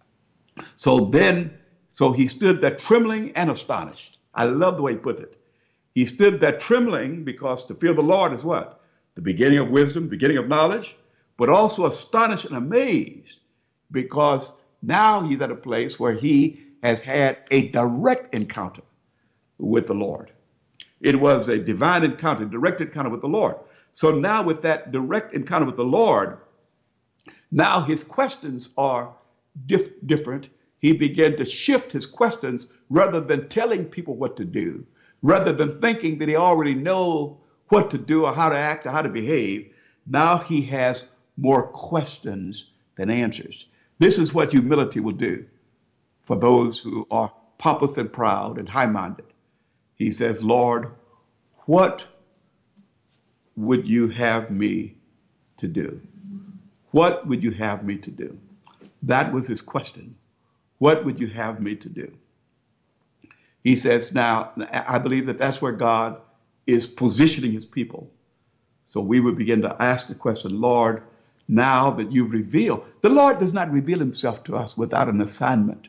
[SPEAKER 1] So then, so he stood there trembling and astonished. I love the way he put it. He stood there trembling, because to fear the Lord is what? The beginning of wisdom, beginning of knowledge, but also astonished and amazed, because now he's at a place where he has had a direct encounter with the Lord. It was a divine encounter, direct encounter with the Lord. So now with that direct encounter with the Lord, now his questions are dif- different. He began to shift his questions rather than telling people what to do, rather than thinking that he already knows what to do or how to act or how to behave. Now he has more questions than answers. This is what humility will do for those who are pompous and proud and high-minded. He says, Lord, what would you have me to do? What would you have me to do? That was his question. What would you have me to do? He says, now, I believe that that's where God is positioning his people. So we would begin to ask the question, Lord, now that you've revealed. The Lord does not reveal himself to us without an assignment.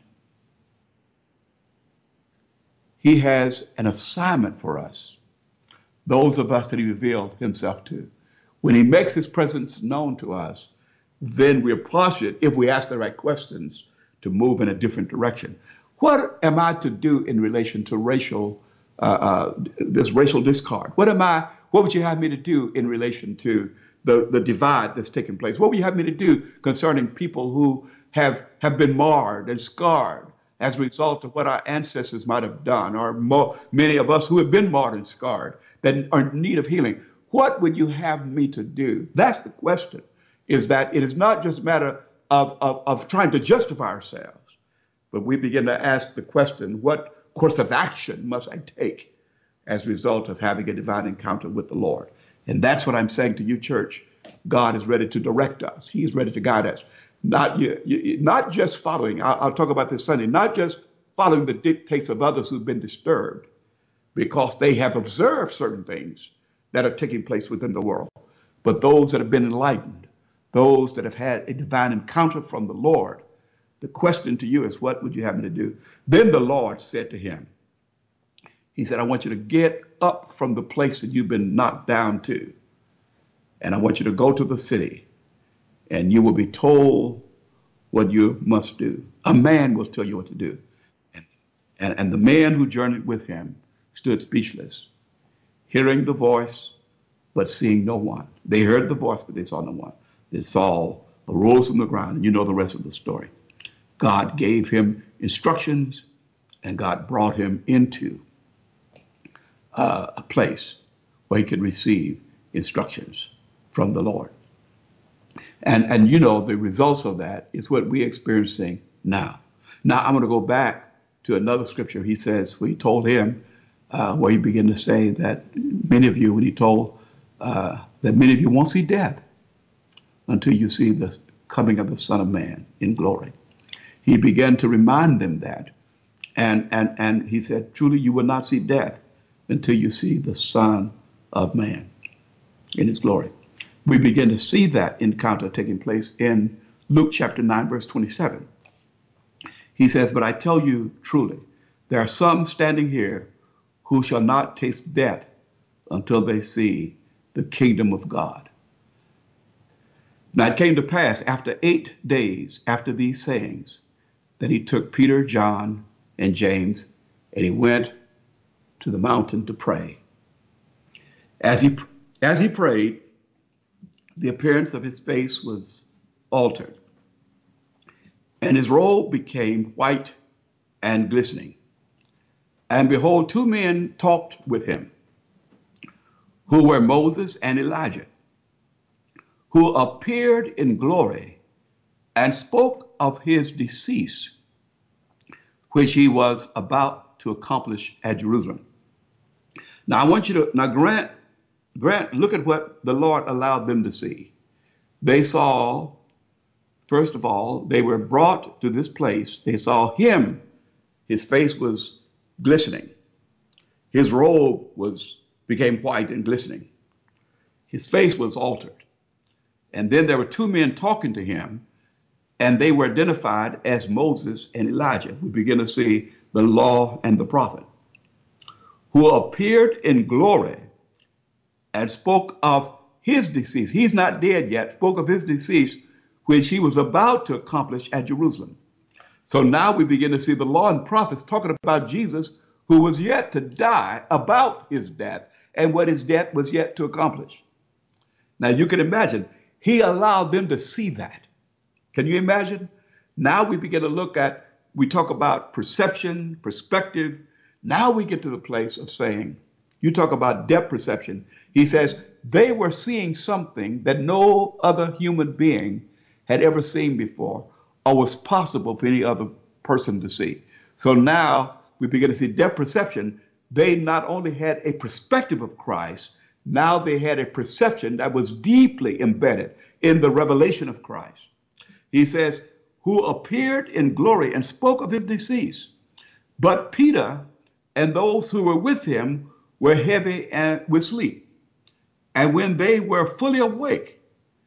[SPEAKER 1] He has an assignment for us, those of us that he revealed himself to. When he makes his presence known to us, then we're postured, if we ask the right questions, to move in a different direction. What am I to do in relation to racial, uh, uh, this racial discard? What am I, what would you have me to do in relation to the, the divide that's taking place? What would you have me to do concerning people who have, have been marred and scarred as a result of what our ancestors might have done, or more, many of us who have been marred and scarred that are in need of healing? What would you have me to do? That's the question, is that it is not just a matter of, of, of trying to justify ourselves, but we begin to ask the question, what course of action must I take as a result of having a divine encounter with the Lord? And that's what I'm saying to you, church. God is ready to direct us. He is ready to guide us. Not, you, you, not just following, I'll, I'll talk about this Sunday, not just following the dictates of others who've been disturbed because they have observed certain things that are taking place within the world, but those that have been enlightened, those that have had a divine encounter from the Lord. The question to you is, what would you have me to do? Then the Lord said to him, he said, I want you to get up from the place that you've been knocked down to, and I want you to go to the city, and you will be told what you must do. A man will tell you what to do. And, and, and the man who journeyed with him stood speechless, hearing the voice, but seeing no one. They heard the voice, but they saw no one. Then Saul arose from the ground, and you know the rest of the story. God gave him instructions, and God brought him into uh, a place where he could receive instructions from the Lord. And, and you know, the results of that is what we're experiencing now. Now, I'm going to go back to another scripture. He says, where he told him, uh, where he began to say that many of you, when he told uh, that many of you won't see death until you see the coming of the Son of Man in glory. He began to remind them that. And, and, and he said, truly, you will not see death until you see the Son of Man in his glory. We begin to see that encounter taking place in Luke chapter nine, verse twenty-seven. He says, but I tell you truly, there are some standing here who shall not taste death until they see the kingdom of God. Now it came to pass after eight days after these sayings that he took Peter, John, and James, and he went to the mountain to pray. As he, as he prayed, the appearance of his face was altered, and his robe became white and glistening. And behold, two men talked with him, who were Moses and Elijah, who appeared in glory and spoke of his decease, which he was about to accomplish at Jerusalem. Now, I want you to, now grant, grant, look at what the Lord allowed them to see. They saw, first of all, they were brought to this place. They saw him. His face was glistening. His robe was became white and glistening. His face was altered. And then there were two men talking to him, and they were identified as Moses and Elijah. We begin to see the law and the prophet, who appeared in glory and spoke of his decease. He's not dead yet, spoke of his decease, which he was about to accomplish at Jerusalem. So now we begin to see the law and prophets talking about Jesus, who was yet to die, about his death and what his death was yet to accomplish. Now you can imagine, he allowed them to see that. Can you imagine? Now we begin to look at, we talk about perception, perspective. Now we get to the place of saying, you talk about depth perception. He says they were seeing something that no other human being had ever seen before or was possible for any other person to see. So now we begin to see depth perception. They not only had a perspective of Christ, now they had a perception that was deeply embedded in the revelation of Christ. He says, who appeared in glory and spoke of his decease. But Peter and those who were with him were heavy and with sleep. And when they were fully awake,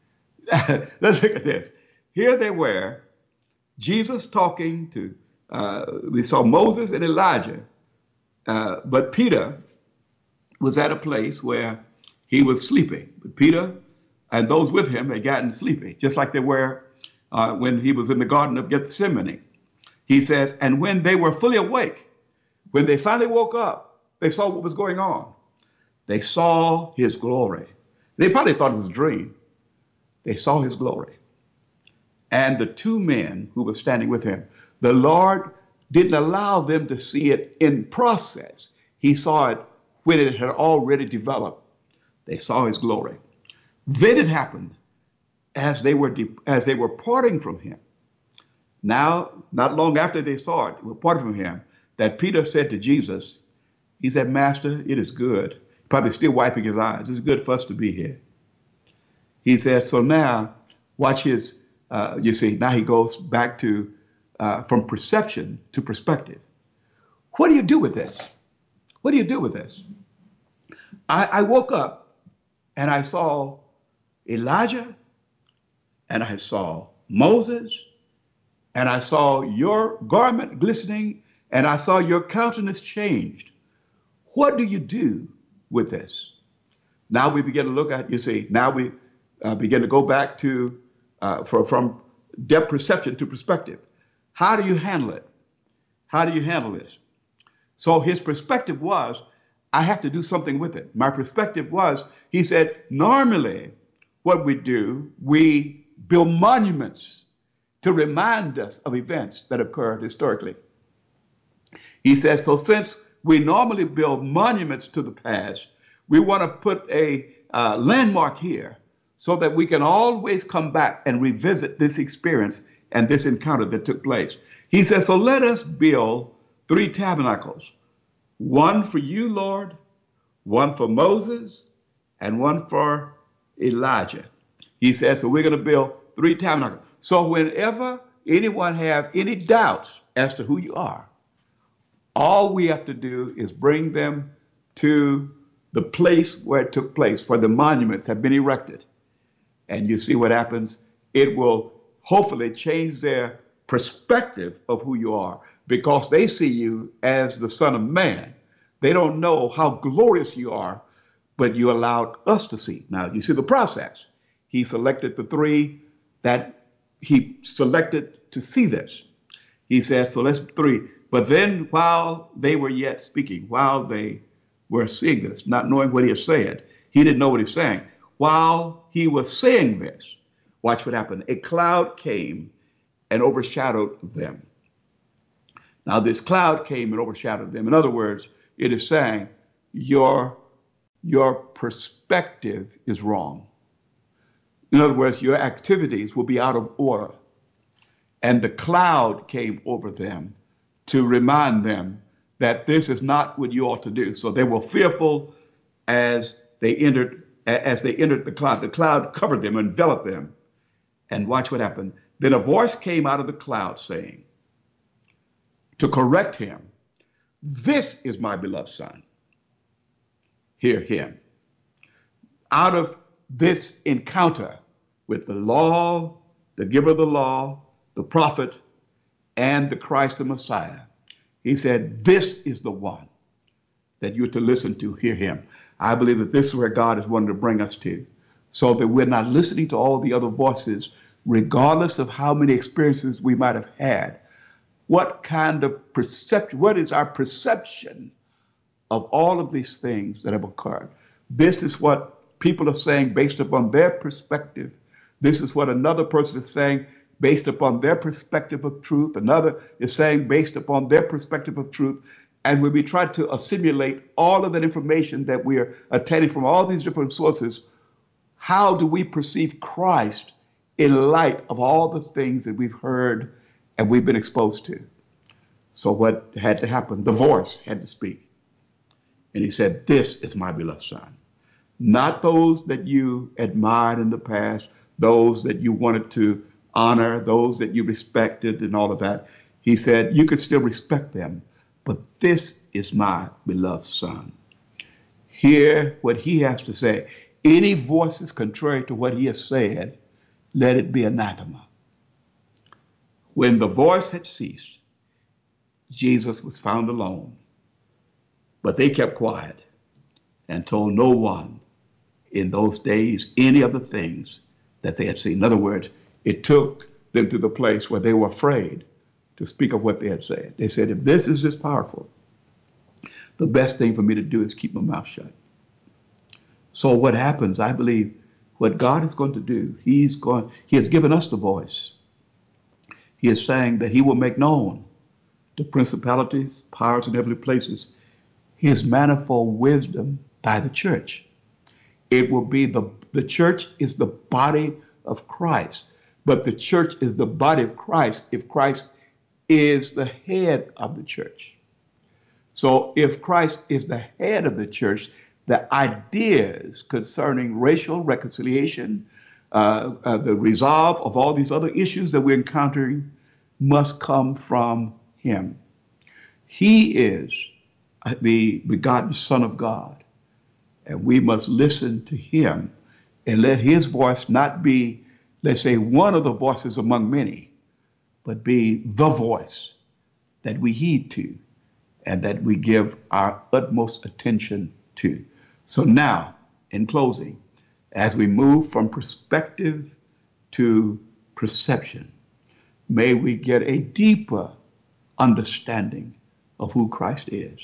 [SPEAKER 1] let's look at this. Here they were, Jesus talking to, uh, we saw Moses and Elijah, uh, but Peter was at a place where he was sleeping. But Peter and those with him had gotten sleepy, just like they were uh, when he was in the Garden of Gethsemane. He says, and when they were fully awake, when they finally woke up, they saw what was going on. They saw his glory. They probably thought it was a dream. They saw his glory. And the two men who were standing with him, the Lord didn't allow them to see it in process. He saw it when it had already developed. They saw his glory. Then it happened as they were de- as they were parting from him. Now, not long after they saw it, were parting from him, that Peter said to Jesus, he said, Master, it is good. Probably still wiping his eyes. It's good for us to be here. He said, so now, watch his, uh, you see, now he goes back to, uh, from perception to perspective. What do you do with this? What do you do with this? I, I woke up and I saw Elijah and I saw Moses and I saw your garment glistening and I saw your countenance changed. What do you do with this? Now we begin to look at, you see, now we uh, begin to go back to, uh, for, from depth perception to perspective. How do you handle it? How do you handle this? So his perspective was, I have to do something with it. My perspective was, he said, normally what we do, we build monuments to remind us of events that occurred historically. He says, so since we normally build monuments to the past, we want to put a uh, landmark here so that we can always come back and revisit this experience and this encounter that took place. He says, so let us build three tabernacles, one for you, Lord, one for Moses, and one for Elijah. He says, so we're going to build three tabernacles. So whenever anyone have any doubts as to who you are, all we have to do is bring them to the place where it took place, where the monuments have been erected. And you see what happens? It will hopefully change their perspective of who you are, because they see you as the Son of Man. They don't know how glorious you are, but you allowed us to see. Now, you see the process. He selected the three that he selected to see this. He said, so let's three. But then while they were yet speaking, while they were seeing this, not knowing what he had said, he didn't know what he was saying. While he was saying this, watch what happened. A cloud came and overshadowed them. Now this cloud came and overshadowed them. In other words, it is saying your, your perspective is wrong. In other words, your activities will be out of order. And the cloud came over them to remind them that this is not what you ought to do. So they were fearful as they entered, as they entered the cloud. The cloud covered them, enveloped them. And watch what happened. Then a voice came out of the cloud saying, to correct him, this is my beloved son. Hear him. Out of this encounter with the law, the giver of the law, the prophet, and the Christ the Messiah, he said, this is the one that you're to listen to, hear him. I believe that this is where God is wanting to bring us to, so that we're not listening to all the other voices, regardless of how many experiences we might have had. What kind of perception, what is our perception of all of these things that have occurred? This is what people are saying based upon their perspective. This is what another person is saying based upon their perspective of truth. Another is saying based upon their perspective of truth. And when we try to assimilate all of that information that we are attaining from all these different sources, how do we perceive Christ in light of all the things that we've heard and we've been exposed to? So what had to happen? The voice had to speak. And he said, this is my beloved son. Not those that you admired in the past, those that you wanted to honor, those that you respected and all of that. He said, you could still respect them, but this is my beloved son. Hear what he has to say. Any voices contrary to what he has said, let it be anathema. When the voice had ceased, Jesus was found alone, but they kept quiet and told no one in those days any of the things that they had seen. In other words, it took them to the place where they were afraid to speak of what they had said. They said, if this is this powerful, the best thing for me to do is keep my mouth shut. So what happens, I believe, what God is going to do, he's going, he has given us the voice. He is saying that he will make known to principalities, powers, and heavenly places his manifold wisdom by the church. It will be the, the church is the body of Christ, but the church is the body of Christ if Christ is the head of the church. So if Christ is the head of the church, the ideas concerning racial reconciliation, uh, uh, the resolve of all these other issues that we're encountering must come from him. He is the begotten Son of God, and we must listen to him and let his voice not be, let's say, one of the voices among many, but be the voice that we heed to and that we give our utmost attention to. So now, in closing, as we move from perspective to perception, may we get a deeper understanding of who Christ is,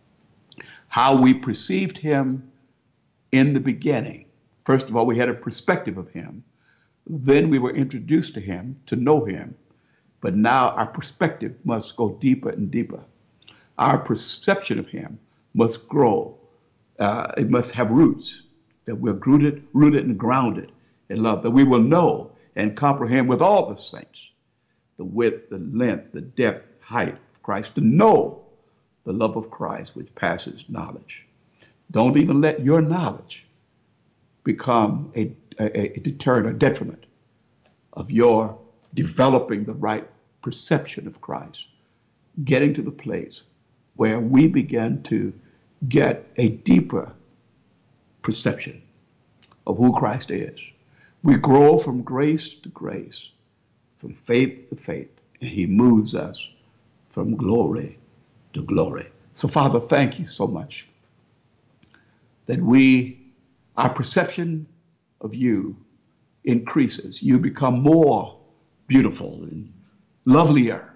[SPEAKER 1] how we perceived him in the beginning. First of all, we had a perspective of him. Then we were introduced to him, to know him. But now our perspective must go deeper and deeper. Our perception of him must grow. Uh, it must have roots, that we're rooted, rooted and grounded in love, that we will know and comprehend with all the saints the width, the length, the depth, height of Christ, to know the love of Christ which passes knowledge. Don't even let your knowledge become a, a, a deterrent or detriment of your developing the right perception of Christ, getting to the place where we begin to get a deeper perception of who Christ is. We grow from grace to grace, from faith to faith, and he moves us from glory to glory. So, Father, thank you so much that we, our perception of you increases. You become more beautiful and lovelier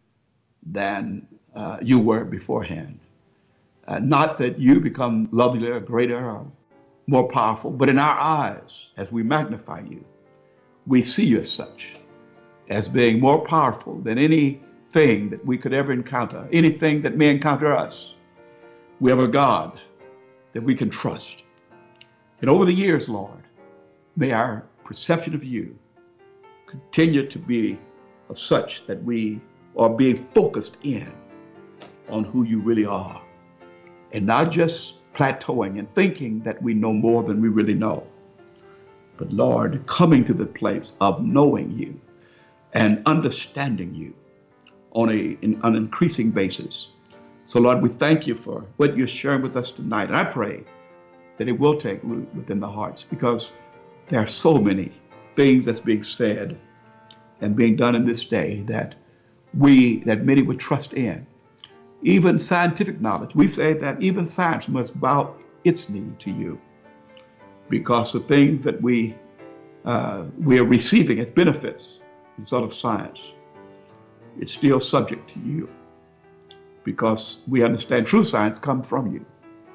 [SPEAKER 1] than uh, you were beforehand. Uh, not that you become lovelier, greater, or more powerful, but in our eyes, as we magnify you, we see you as such, as being more powerful than anything that we could ever encounter, anything that may encounter us. We have a God that we can trust. And over the years, Lord, may our perception of you continue to be of such that we are being focused in on who you really are, and not just plateauing and thinking that we know more than we really know, but Lord, coming to the place of knowing you and understanding you on a, in, an increasing basis. So Lord, we thank you for what you're sharing with us tonight. And I pray that it will take root within the hearts, because there are so many things that's being said and being done in this day that we, that many would trust in. Even scientific knowledge, we say that even science must bow its knee to you, because the things that we uh, we are receiving as benefits, result of science, it's still subject to you, because we understand true science comes from you.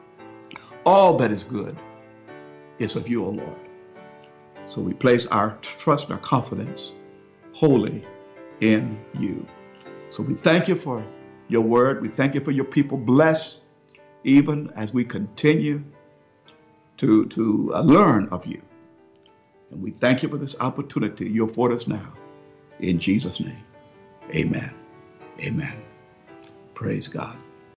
[SPEAKER 1] All that is good is of you, O Lord. So we place our trust and our confidence wholly in you. So we thank you for your word. We thank you for your people. Bless even as we continue to, to uh, learn of you. And we thank you for this opportunity you afford us now. In Jesus' name, amen. Amen. Praise God.